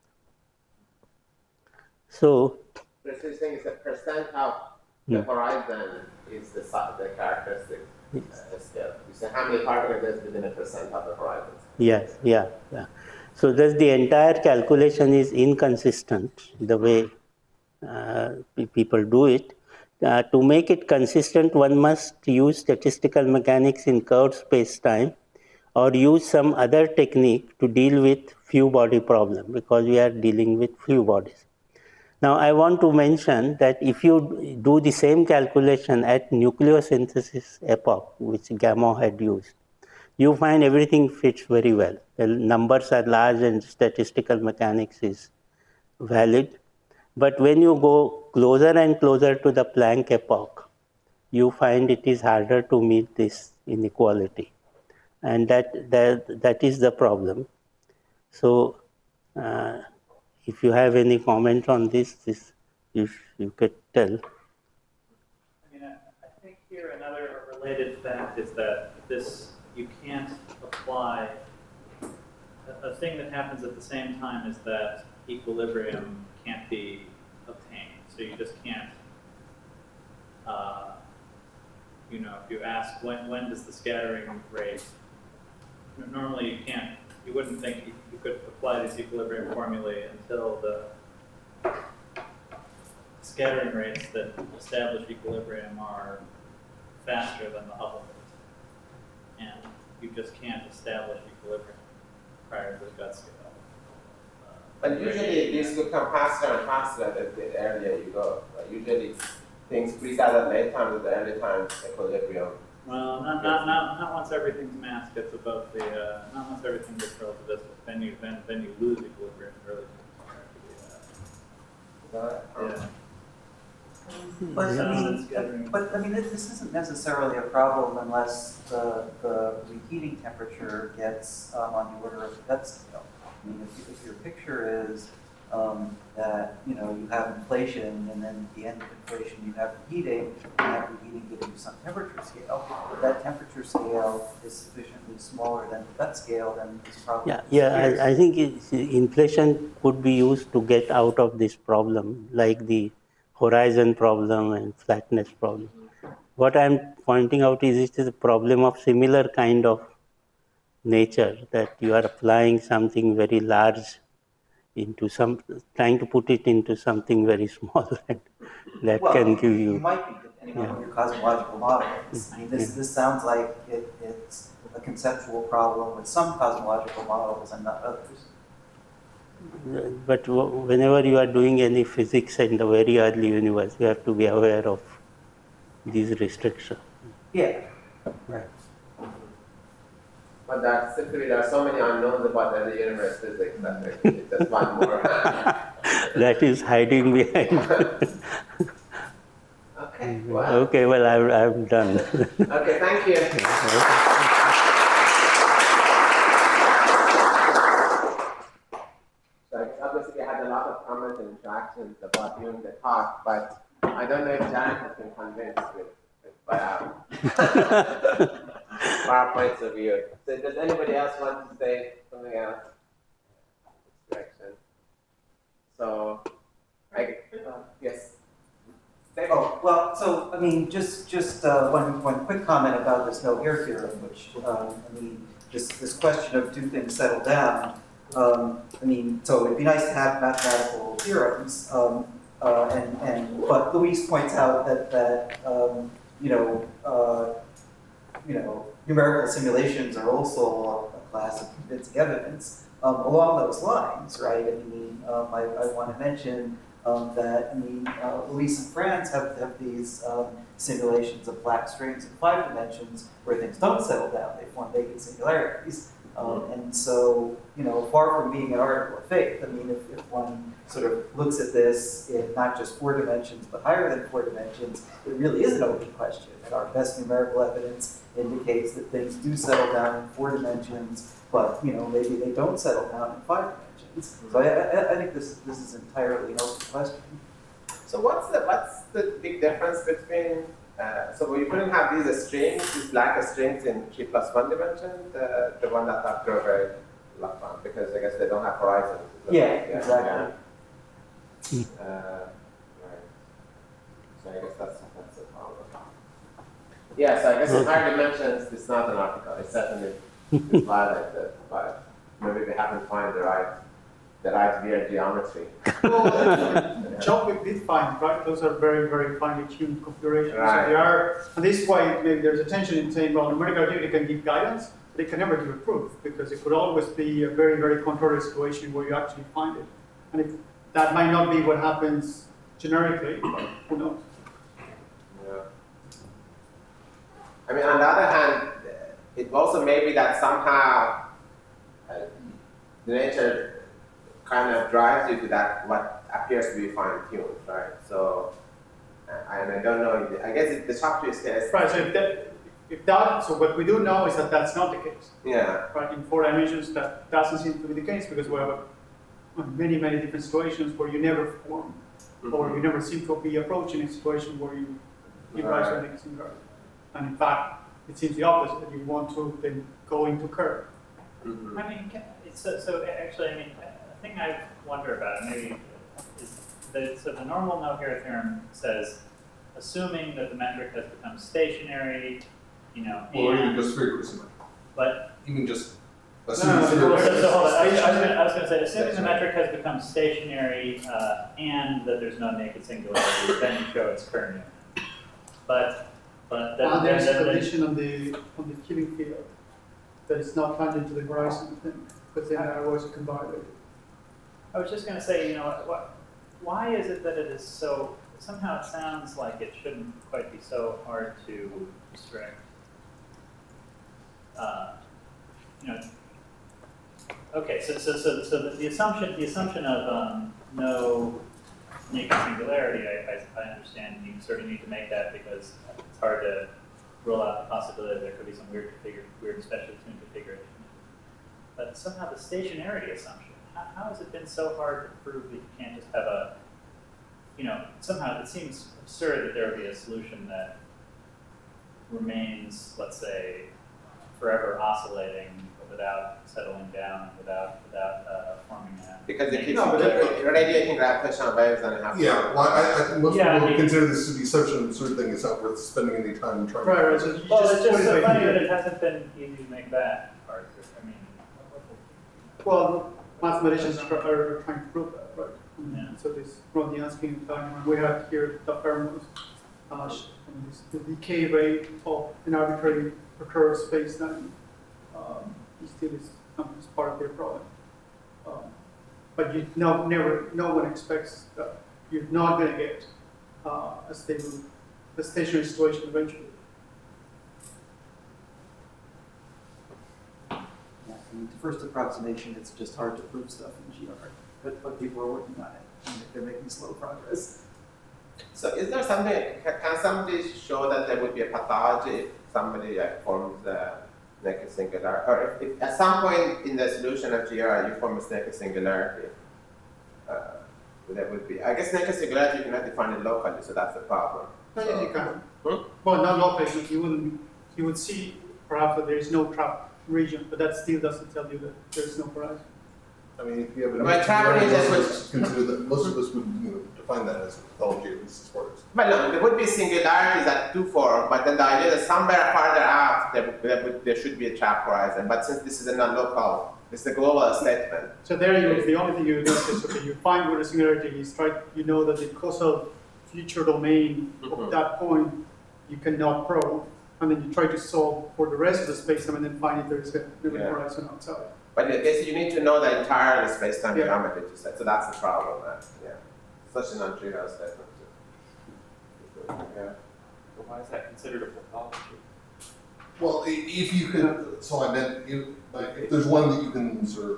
So, This is saying is the percent of the Hmm. horizon is the si- the characteristic uh, scale. You say how many particles is within a percent of the horizon. yes, yeah, yeah. So thus the entire calculation is inconsistent the way uh, people do it. Uh, to make it consistent, one must use statistical mechanics in curved space-time, or use some other technique to deal with few body problem, because we are dealing with few bodies. Now I want to mention that if you do the same calculation at nucleosynthesis epoch, which Gamow had used, you find everything fits very well. The numbers are large and statistical mechanics is valid. But when you go closer and closer to the Planck epoch, you find it is harder to meet this inequality. and that, that, that is the problem. So uh, if you have any comment on this, this you, you could tell. I mean, I, I think here another related fact is that this, you can't apply, a, a thing that happens at the same time is that equilibrium can't be obtained. So you just can't, uh, you know, if you ask when, when does the scattering rate, normally you can't, you wouldn't think you, you could apply these equilibrium formulae until the scattering rates that establish equilibrium are faster than the Hubble rate. And you just can't establish equilibrium prior to the gut scale. Uh, But usually these will come faster and faster the, the earlier you go. Right? Usually things freeze out at late times, at the early times equilibrium. Well, not, not, not, not once everything's mass gets above the, uh, not once everything gets relativistic. Then you, then, then you lose equilibrium early. Uh, Yeah. But I mean, Scattering. but I mean, this this isn't necessarily a problem unless the, the reheating temperature gets um, on the order of the gut scale. I mean, if, you, if your picture is um, that, you know, you have inflation and then at the end of inflation you have reheating, and that reheating gives you some temperature scale. If that temperature scale is sufficiently smaller than the gut scale, then it's probably Yeah, yeah. I, I think it's, inflation could be used to get out of this problem, like the horizon problem and flatness problem. What I'm pointing out is it is a problem of similar kind of nature, that you are applying something very large into some, trying to put it into something very small, and that well, can give you. You might be, depending on what your cosmological model is. I mean, this, Yeah. this sounds like it, it's a conceptual problem with some cosmological models and not others. But whenever you are doing any physics in the very early universe, you have to be aware of these restrictions. Yeah. Right. But that's simply there are so many unknowns about the universe physics that it's just one more. That is hiding behind. Okay. Well. Okay, well, I'm, I'm done. Okay, thank you. So obviously we had a lot of comments and interactions about during the talk, but I don't know if Janet has been convinced with, with by our, by our points of view. So does anybody else want to say something else? Direction. So, I, uh, yes. Oh, well, so, I mean, just, just uh, one, one quick comment about this no-air theorem, which, um, I mean, just this question of do things settle down. Um, I mean, so it'd be nice to have mathematical theorems, um, uh, and, and, but Luis points out that, that um, you know, uh, you know, numerical simulations are also a class of convincing evidence. Um, along those lines, right? I mean, um, I, I want to mention um, that, I mean, uh, Luis and Franz have, have these um, simulations of black strings in five dimensions where things don't settle down, they form vacant singularities. Um, and so, you know, far from being an article of faith, I mean, if, if one sort of looks at this in not just four dimensions, but higher than four dimensions, it really is an open question. And our best numerical evidence indicates that things do settle down in four dimensions, but, you know, maybe they don't settle down in five dimensions. So I, I, I think this, this is entirely an open question. So what's the what's the big difference between uh, so we couldn't have these strings, these black strings in three plus one dimension, the the one that are very luck on, because I guess they don't have horizons. Yeah, exactly. Yeah. Uh, right. So I guess that's that's the problem. Yeah, so I guess in higher dimensions it's not an article. It's certainly it's violated, but maybe they haven't found the right the right weird geometry. Well, John, we did find, right? Those are very, very finely tuned configurations. Right. So they are, and this is why maybe there's a tension in saying, well, numerical activity can give guidance, but it can never give a proof, because it could always be a very, very controlled situation where you actually find it. And it, that might not be what happens generically, but who knows? Yeah. I mean, on the other hand, it also may be that somehow uh, nature kind of drives you to that what appears to be fine-tuned, right? So, uh, and I don't know. I guess it, the Shapiro scale. Right. So if that, if that, so what we do know is that that's not the case. Yeah. Right, in four dimensions, that doesn't seem to be the case because we have uh, many, many different situations where you never form, or you never seem to be approaching a situation where you give rise to a negative singularity. And in fact, it seems the opposite, that you want to then go into curve. Mm-hmm. I mean, can, so, so actually, I mean, a thing I wonder about maybe is that so the normal no-here theorem says, assuming that the metric has become stationary, you know, Well, or even and, just spherically symmetrical. but Even just No, assuming no, spherically well, so, so hold on. I was, I was Stationary. gonna, I was gonna say, assuming That's the right. metric has become stationary uh, and that there's no naked singularity, then you show it's kernel. But, but then, And there's then, a then, condition on the, on the Killing field that is not tangent to the horizon thing, but then otherwise you can violate it. I was just gonna say, you know, what, why is it that it is so? Somehow it sounds like it shouldn't quite be so hard to restrict. Uh, you know. Okay, so so so so the, the assumption the assumption of um, no naked singularity, I, I I understand you sort of need to make that because it's hard to rule out the possibility that there could be some weird configure weird specially tuned configuration. But somehow the stationarity assumption, how, how has it been so hard to prove that you can't just have a, you know, somehow it seems absurd that there would be a solution that remains, let's say, forever oscillating without settling down, without without uh, forming a. Because it keeps No, but that- radiating gravitational waves and it has. Yeah, well, I, I think most Yeah, I people mean- consider this to be such an absurd thing, it's not worth spending any time trying to. Right, right, so you Well, just it's just put it so like funny here. that it hasn't been easy to make that hard. I mean, Well, mathematicians are are trying to prove that, right? Yeah. So this Rodiansky and Feynman, we have here the Fermat, uh, sh- and this, the decay rate of an arbitrary recurrent space-time. Um, it still is, um, is part of their problem. Um, but you no, never, no one expects that you're not going to get uh, a stable, a stationary situation eventually. Yeah, I mean, the first approximation, it's just hard to prove stuff in G R, but, but people are working on it, and they're making slow progress. So is there something, can, can somebody show that there would be a pathology if somebody like, forms a naked singularity? Or if, if at some point in the solution of G R you form a naked singularity, uh, that would be, I guess naked singularity you cannot define it locally, so that's the problem. No, yes, you can. Hmm? Well, not locally, you wouldn't, you would see perhaps that there is no trap region, but that still doesn't tell you that there is no horizon. I mean, if you have an. But traveling most of is us consider that, most of us would, you know, define that as a pathology, at least as far as. But no, there would be singularities at two four, but then the idea that somewhere farther out there, there, would, there should be a trap horizon. But since this is a non-local, it's a global statement. So there you, the only thing you do is, okay, you find where the singularity is, try, you know that the causal future domain Mhm. of that point you cannot probe, and then you try to solve for the rest of the space-time and then find if there is a new Yeah. horizon outside. But I guess you need to know the entire space-time Yeah. geometry to say. So that's the problem. Uh, yeah, such a non-trivial statement. Yeah. Why is that considered a pathology? Well, i- if you could, so I meant, if, like, if there's one that you can observe,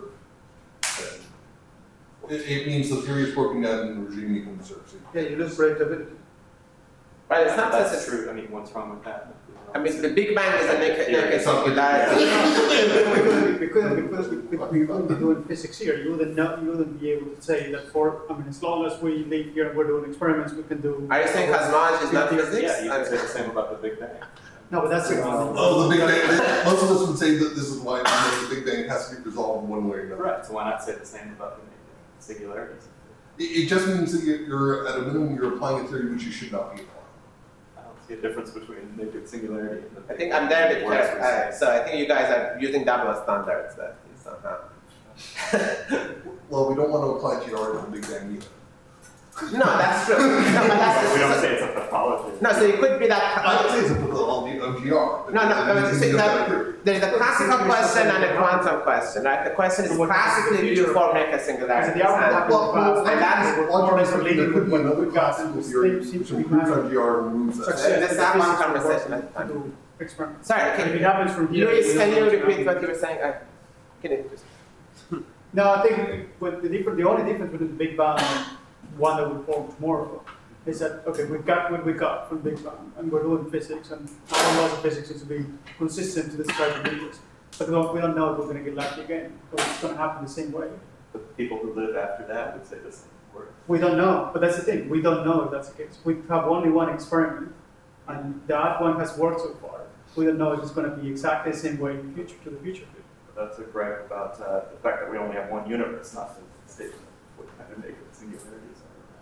then it, it means the theory is broken down in the regime you can observe. So Yeah, you lose breakability. But it's not That's necessary. true. I mean, what's wrong with that? I mean, the Big Bang is a naked, Yeah, naked it's not- singularity. we couldn't, we couldn't, because we, we, we wouldn't be doing physics here. You wouldn't know, you wouldn't be able to say that for, I mean, as long as we live here and we're doing experiments, we can do. Are you saying cosmology is not physics? Yeah, you can say Uh, the same about the Big Bang. No, but that's the one. Oh, the Big Bang, most of us would say that this is why, you know, the Big Bang has to be resolved one way or another. Right. So why not say the same about the singularities? It, it just means that you're, you're, at a minimum, you're applying a theory which you should not be applying. I don't see a difference between naked singularity and the. I think I'm there with Works Kev. for Uh, say. so I think you guys are using double standards that somehow. Well, we don't want to apply G R to the Big Bang either. No, that's true. No, but that's, We don't say it's a pathology. no, so it could be I would that. say it's a pathology of G R. but No, no, it I means would say you don't that- have a theory. There's a classical question and a quantum question, right? The question is So what is the classically do you future? form naked Because singularities? the outcome And- happened Well, in the past, well, and that is more Logic or less is something related that could with be what another we got, classical and theory the state seems which to be improves having on G R and removes that. success Let's with the have one physics conversation working at a time. to do experiments. Sorry, And can if it you, happens from here. Luis, we can know you what's repeat happening. what you were saying? Uh, can you just? No, I think what the different, the only difference between the Big Bang and one that will form tomorrow is that, okay, we got what we got from Big Bang, and we're doing physics, and our laws of physics is to be consistent to describe the universe. But we don't, we don't know if we're going to get lucky again, because it's going to happen the same way. The people who live after that would say this works. We don't know, but that's the thing. We don't know if that's the case. We have only one experiment, and that one has worked so far. We don't know if it's going to be exactly the same way in the future, to the future. But that's a gripe about uh, the fact that we only have one universe, not the statement of what kind of make it singularities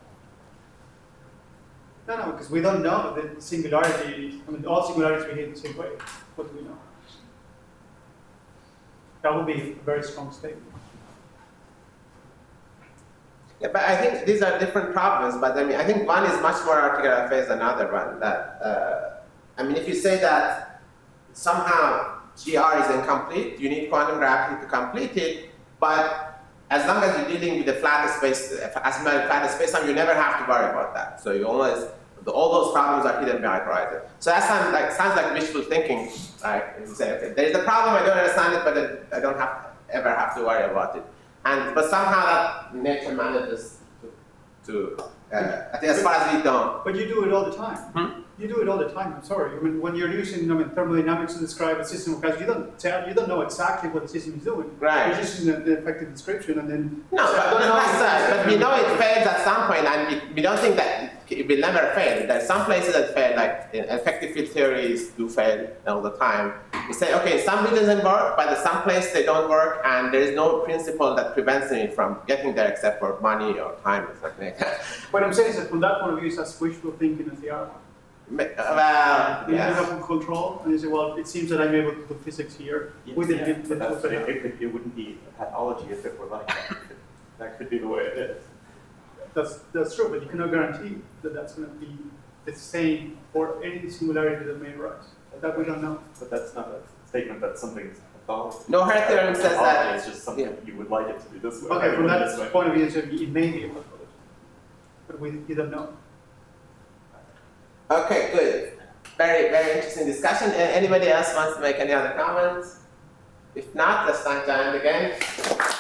are. No, no, because we don't know the singularity. I mean, all singularities behave the same way. What do we know? That would be a very strong statement. Yeah, but I think these are different problems. But I mean, I think one is much more articulate phase than another one. That uh, I mean, if you say that somehow G R is incomplete, you need quantum gravity to complete it. But as long as you're dealing with the flat space, asymptotic flat space time, you never have to worry about that. So you always, all those problems are hidden behind horizon. So that sounds like sounds like wishful thinking, right? You say, okay, there is a problem, I don't understand it, but I don't have to, ever have to worry about it. And but somehow that nature manages to, to uh, at least as far as we don't. But you do it all the time. Hmm? You do it all the time. I'm sorry. I mean, when you're using I mean, thermodynamics to describe a system of gas, you don't tell, you don't know exactly what the system is doing. Right. You're just using the effective description, and then No, so but, I don't but, know that's, if uh, it's- but we know it fails at some point, and we, we don't think that it will never fail. There are some places that fail, like in effective field theories do fail all the time. We say, okay, some it doesn't work, but in some places they don't work, and there is no principle that prevents me from getting there except for money or time or something like that. What I'm saying is that from that point of view, it's as wishful thinking as the other one. Well, You yeah. have control, and you say, well, it seems that I'm able to do physics here. Yeah, We did yeah, it. but that's, but it, it, could, it wouldn't be a pathology if it were like that. That could be the way it is. That's, that's true, but you cannot guarantee that that's going to be the same for any singularity that may arise. That we don't know. But that's not a statement that something's pathology. No, her theorem says Pathology that. is just something Yeah. you would like it to be this way. Okay, rather from than this that way. point of view, so it may be a pathology, but we you don't know. Okay, good. Very, very interesting discussion. A- Anybody else wants to make any other comments? If not, let's thank Giant again.